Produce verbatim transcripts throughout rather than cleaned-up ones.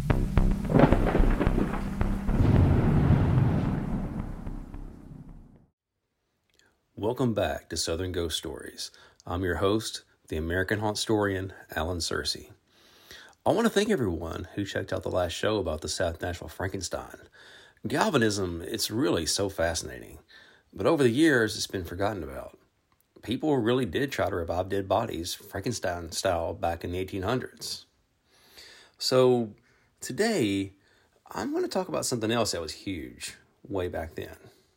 Welcome back to Southern Ghost Stories. I'm your host, the American Hauntstorian, Alan Searcy. I want to thank everyone who checked out the last show about the South Nashville Frankenstein. Galvanism, it's really so fascinating, but over the years it's been forgotten about. People really did try to revive dead bodies, Frankenstein style, back in the eighteen hundreds. So today, I'm going to talk about something else that was huge way back then.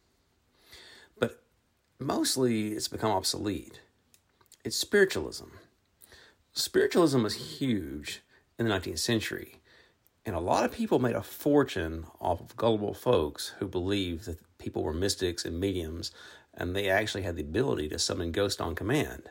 But mostly it's become obsolete. It's spiritualism. Spiritualism was huge in the nineteenth century, and a lot of people made a fortune off of gullible folks who believed that people were mystics and mediums, and they actually had the ability to summon ghosts on command.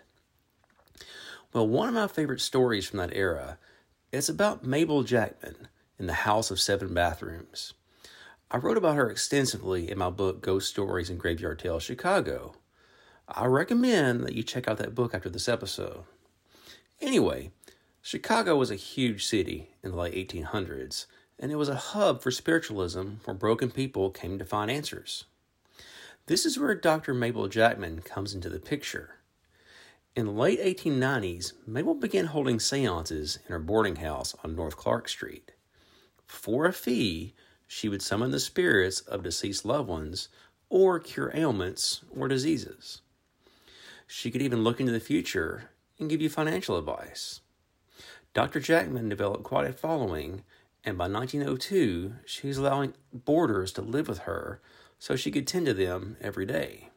Well, one of my favorite stories from that era is about Mabel Jackman in the House of Seven Bathrooms. I wrote about her extensively in my book, Ghost Stories and Graveyard Tales, Chicago. I recommend that you check out that book after this episode. Anyway, Chicago was a huge city in the late eighteen hundreds, and it was a hub for spiritualism where broken people came to find answers. This is where Doctor Mabel Jackman comes into the picture. In the late eighteen nineties, Mabel began holding seances in her boarding house on North Clark Street. For a fee, she would summon the spirits of deceased loved ones or cure ailments or diseases. She could even look into the future and give you financial advice. Doctor Jackman developed quite a following, and by nineteen oh two, she was allowing boarders to live with her so she could tend to them every day.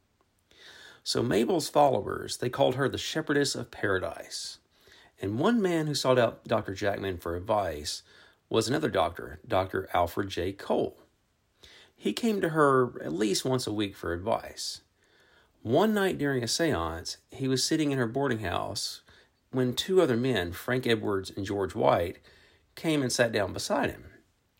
So Mabel's followers, they called her the Shepherdess of Paradise. And one man who sought out Doctor Jackman for advice was another doctor, Doctor Alfred J. Cole. He came to her at least once a week for advice. One night during a seance, he was sitting in her boarding house when two other men, Frank Edwards and George White, came and sat down beside him.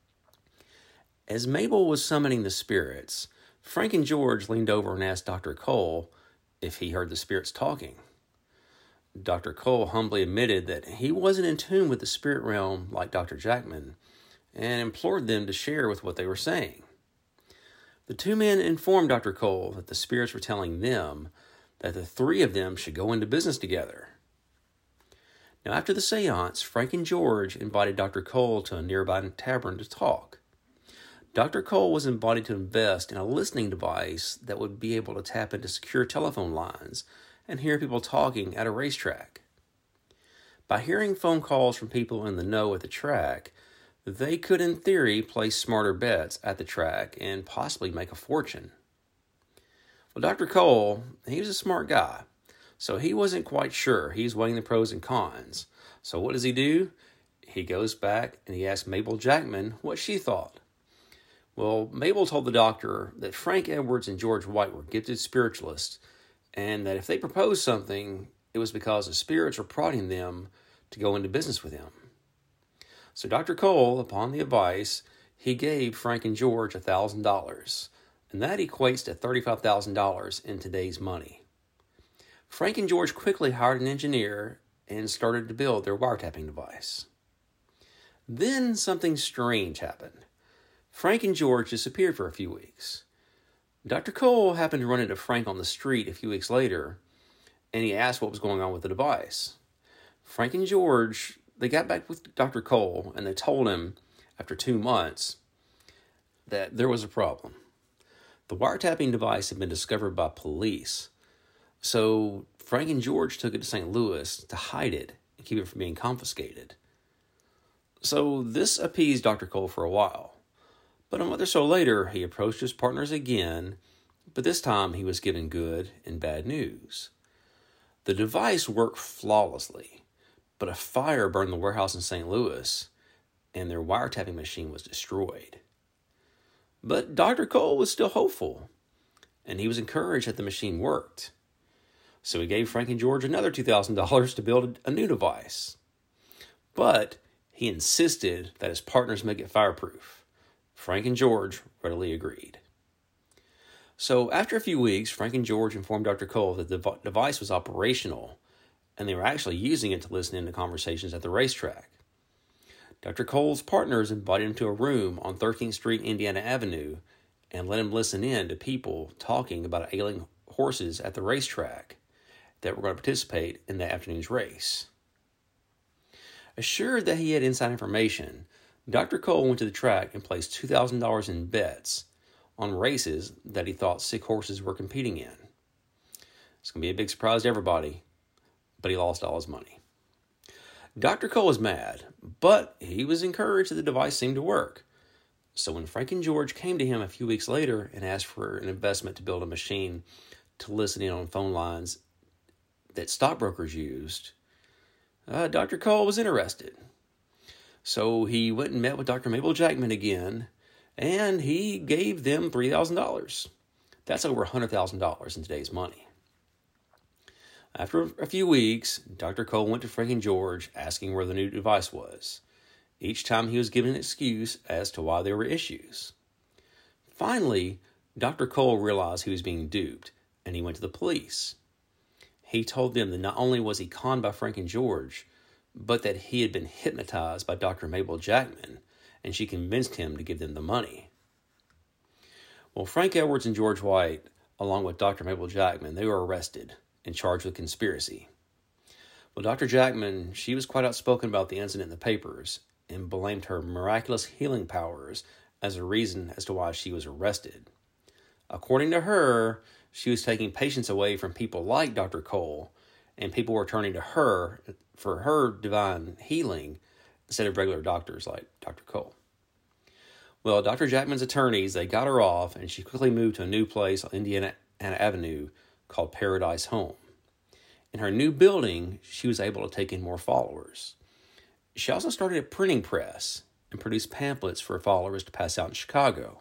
As Mabel was summoning the spirits, Frank and George leaned over and asked Doctor Cole if he heard the spirits talking. Doctor Cole humbly admitted that he wasn't in tune with the spirit realm like Doctor Jackman, and implored them to share with what they were saying. The two men informed Doctor Cole that the spirits were telling them that the three of them should go into business together. Now, after the seance, Frank and George invited Doctor Cole to a nearby tavern to talk. Doctor Cole was invited to invest in a listening device that would be able to tap into secure telephone lines and hear people talking at a racetrack. By hearing phone calls from people in the know at the track, they could, in theory, place smarter bets at the track and possibly make a fortune. Well, Doctor Cole, he was a smart guy, so he wasn't quite sure. He's weighing the pros and cons. So what does he do? He goes back and he asks Mabel Jackman what she thought. Well, Mabel told the doctor that Frank Edwards and George White were gifted spiritualists, and that if they proposed something, it was because the spirits were prodding them to go into business with him. So Doctor Cole, upon the advice, he gave Frank and George one thousand dollars, and that equates to thirty-five thousand dollars in today's money. Frank and George quickly hired an engineer and started to build their wiretapping device. Then something strange happened. Frank and George disappeared for a few weeks. Doctor Cole happened to run into Frank on the street a few weeks later, and he asked what was going on with the device. Frank and George, they got back with Doctor Cole, and they told him, after two months, that there was a problem. The wiretapping device had been discovered by police, so Frank and George took it to Saint Louis to hide it and keep it from being confiscated. So this appeased Doctor Cole for a while. But a month or so later, he approached his partners again, but this time he was given good and bad news. The device worked flawlessly, but a fire burned the warehouse in Saint Louis, and their wiretapping machine was destroyed. But Doctor Cole was still hopeful, and he was encouraged that the machine worked. So he gave Frank and George another two thousand dollars to build a new device. But he insisted that his partners make it fireproof. Frank and George readily agreed. So after a few weeks, Frank and George informed Doctor Cole that the device was operational, and they were actually using it to listen in to conversations at the racetrack. Doctor Cole's partners invited him to a room on thirteenth Street, Indiana Avenue, and let him listen in to people talking about ailing horses at the racetrack that were going to participate in that afternoon's race. Assured that he had inside information, Doctor Cole went to the track and placed two thousand dollars in bets on races that he thought sick horses were competing in. It's going to be a big surprise to everybody, but he lost all his money. Doctor Cole was mad, but he was encouraged that the device seemed to work. So when Frank and George came to him a few weeks later and asked for an investment to build a machine to listen in on phone lines that stockbrokers used, uh, Doctor Cole was interested. So he went and met with Doctor Mabel Jackman again, and he gave them three thousand dollars. That's over one hundred thousand dollars in today's money. After a few weeks, Doctor Cole went to Frank and George asking where the new device was. Each time he was given an excuse as to why there were issues. Finally, Doctor Cole realized he was being duped, and he went to the police. He told them that not only was he conned by Frank and George, but that he had been hypnotized by Doctor Mabel Jackman, and she convinced him to give them the money. Well, Frank Edwards and George White, along with Doctor Mabel Jackman, they were arrested and charged with conspiracy. Well, Doctor Jackman, she was quite outspoken about the incident in the papers and blamed her miraculous healing powers as a reason as to why she was arrested. According to her, she was taking patients away from people like Doctor Cole, and people were turning to her for her divine healing instead of regular doctors like Doctor Cole. Well, Doctor Jackman's attorneys, they got her off, and she quickly moved to a new place on Indiana Avenue called Paradise Home. In her new building, she was able to take in more followers. She also started a printing press and produced pamphlets for followers to pass out in Chicago.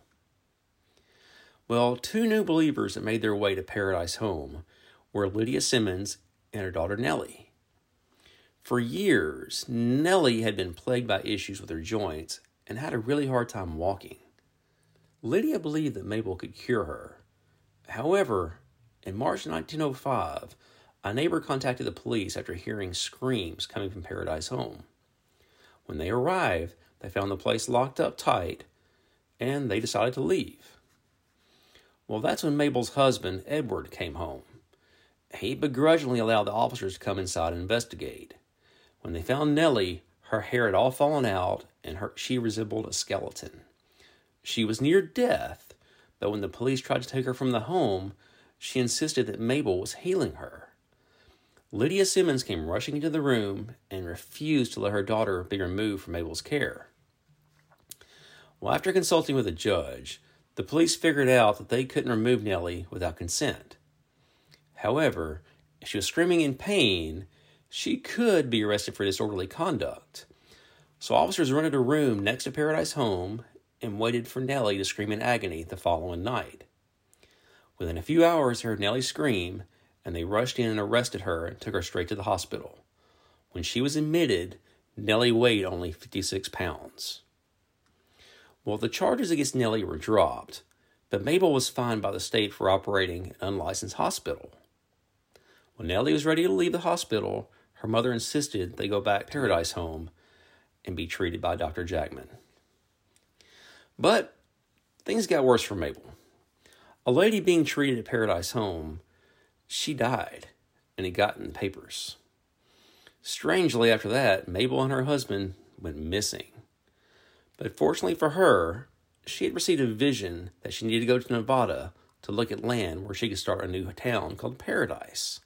Well, two new believers that made their way to Paradise Home were Lydia Simmons and her daughter Nellie. For years, Nellie had been plagued by issues with her joints and had a really hard time walking. Lydia believed that Mabel could cure her. However, in March nineteen oh five, a neighbor contacted the police after hearing screams coming from Paradise Home. When they arrived, they found the place locked up tight, and they decided to leave. Well, that's when Mabel's husband, Edward, came home. He begrudgingly allowed the officers to come inside and investigate. When they found Nellie, her hair had all fallen out, and her, she resembled a skeleton. She was near death, but when the police tried to take her from the home, she insisted that Mabel was healing her. Lydia Simmons came rushing into the room and refused to let her daughter be removed from Mabel's care. Well, after consulting with a judge, the police figured out that they couldn't remove Nellie without consent. However, if she was screaming in pain, she could be arrested for disorderly conduct. So officers rented a room next to Paradise Home and waited for Nellie to scream in agony the following night. Within a few hours, they heard Nellie scream, and they rushed in and arrested her and took her straight to the hospital. When she was admitted, Nellie weighed only fifty-six pounds. Well, the charges against Nellie were dropped, but Mabel was fined by the state for operating an unlicensed hospital. When Nellie was ready to leave the hospital, her mother insisted they go back to Paradise Home and be treated by Doctor Jackman. But things got worse for Mabel. A lady being treated at Paradise Home, she died, and it got in the papers. Strangely, after that, Mabel and her husband went missing. But fortunately for her, she had received a vision that she needed to go to Nevada to look at land where she could start a new town called Paradise.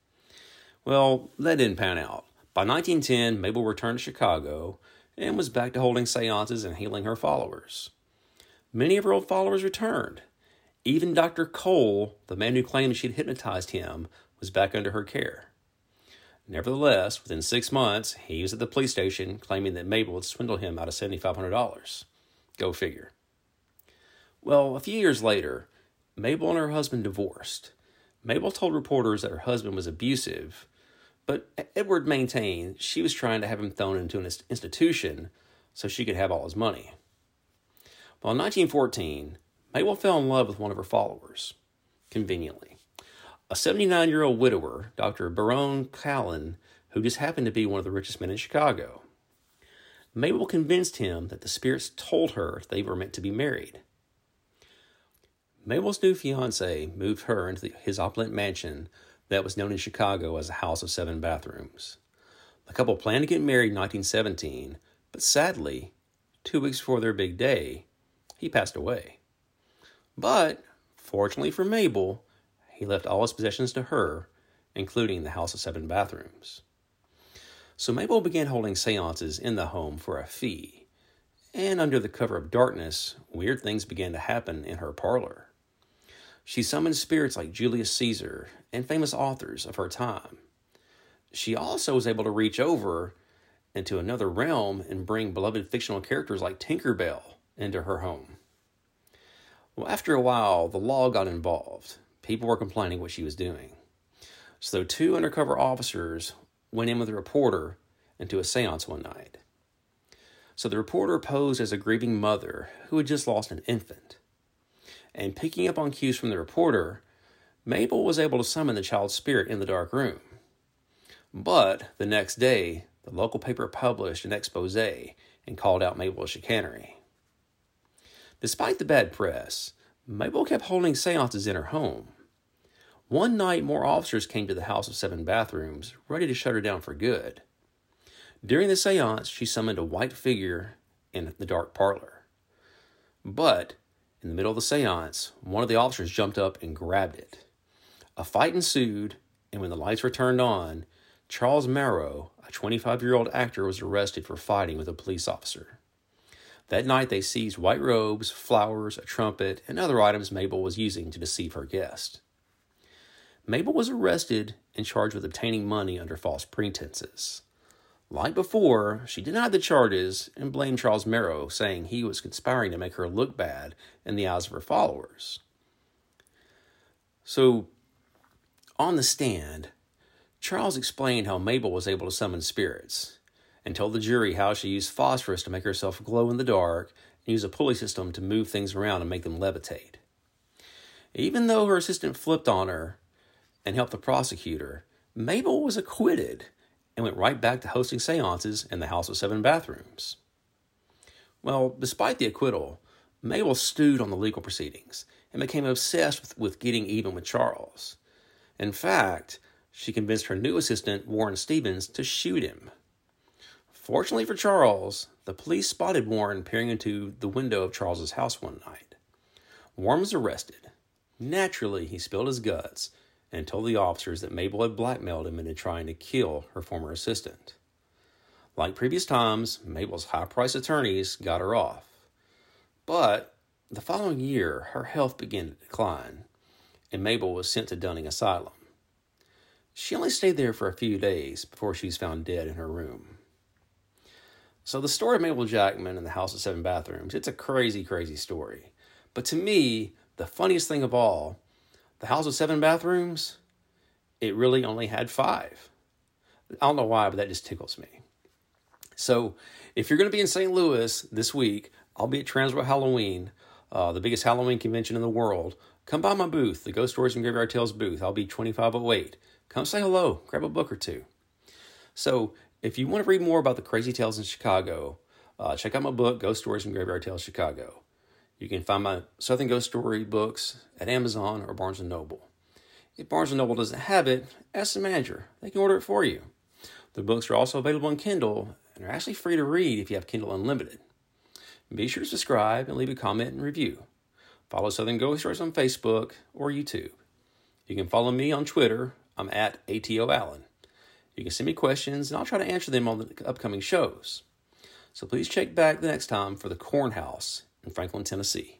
Well, that didn't pan out. By nineteen ten, Mabel returned to Chicago and was back to holding seances and healing her followers. Many of her old followers returned. Even Doctor Cole, the man who claimed she'd hypnotized him, was back under her care. Nevertheless, within six months, he was at the police station claiming that Mabel had swindled him out of seven thousand five hundred dollars. Go figure. Well, a few years later, Mabel and her husband divorced. Mabel told reporters that her husband was abusive, but Edward maintained she was trying to have him thrown into an institution so she could have all his money. Well, in nineteen fourteen, Mabel fell in love with one of her followers, conveniently. A seventy-nine-year-old widower, Doctor Baron Callan, who just happened to be one of the richest men in Chicago. Mabel convinced him that the spirits told her they were meant to be married. Mabel's new fiancé moved her into the, his opulent mansion that was known in Chicago as the House of Seven Bathrooms. The couple planned to get married in nineteen seventeen, but sadly, two weeks before their big day, he passed away. But, fortunately for Mabel, he left all his possessions to her, including the House of Seven Bathrooms. So Mabel began holding seances in the home for a fee, and under the cover of darkness, weird things began to happen in her parlor. She summoned spirits like Julius Caesar and famous authors of her time. She also was able to reach over into another realm and bring beloved fictional characters like Tinkerbell into her home. Well, after a while, the law got involved. People were complaining what she was doing. So two undercover officers went in with a reporter into a seance one night. So the reporter posed as a grieving mother who had just lost an infant. And picking up on cues from the reporter, Mabel was able to summon the child's spirit in the dark room. But the next day, the local paper published an expose and called out Mabel's chicanery. Despite the bad press, Mabel kept holding seances in her home. One night, more officers came to the House of Seven Bathrooms, ready to shut her down for good. During the seance, she summoned a white figure in the dark parlor. But in the middle of the seance, one of the officers jumped up and grabbed it. A fight ensued, and when the lights were turned on, Charles Marrow, a twenty-five-year-old actor, was arrested for fighting with a police officer. That night, they seized white robes, flowers, a trumpet, and other items Mabel was using to deceive her guest. Mabel was arrested and charged with obtaining money under false pretenses. Like before, she denied the charges and blamed Charles Marrow, saying he was conspiring to make her look bad in the eyes of her followers. So, on the stand, Charles explained how Mabel was able to summon spirits and told the jury how she used phosphorus to make herself glow in the dark and use a pulley system to move things around and make them levitate. Even though her assistant flipped on her and helped the prosecutor, Mabel was acquitted and went right back to hosting seances in the House of Seven Bathrooms. Well, despite the acquittal, Mabel stewed on the legal proceedings and became obsessed with, with getting even with Charles. In fact, she convinced her new assistant, Warren Stevens, to shoot him. Fortunately for Charles, the police spotted Warren peering into the window of Charles's house one night. Warren was arrested. Naturally, he spilled his guts and told the officers that Mabel had blackmailed him into trying to kill her former assistant. Like previous times, Mabel's high-priced attorneys got her off. But the following year, her health began to decline, and Mabel was sent to Dunning Asylum. She only stayed there for a few days before she was found dead in her room. So the story of Mabel Jackman and the House of Seven Bathrooms, it's a crazy, crazy story. But to me, the funniest thing of all, the House of Seven Bathrooms, it really only had five. I don't know why, but that just tickles me. So if you're going to be in Saint Louis this week, I'll be at Transworld Halloween, uh, the biggest Halloween convention in the world. Come by my booth, the Ghost Stories and Graveyard Tales booth. I'll be twenty-five oh eight. Come say hello, grab a book or two. So if you want to read more about the crazy tales in Chicago, uh, check out my book, Ghost Stories and Graveyard Tales Chicago. You can find my Southern Ghost Story books at Amazon or Barnes and Noble. If Barnes and Noble doesn't have it, ask the manager. They can order it for you. The books are also available on Kindle and are actually free to read if you have Kindle Unlimited. Be sure to subscribe and leave a comment and review. Follow Southern Ghost Stories on Facebook or YouTube. You can follow me on Twitter. I'm at A T O Allen. You can send me questions, and I'll try to answer them on the upcoming shows. So please check back the next time for the Corn House in Franklin, Tennessee.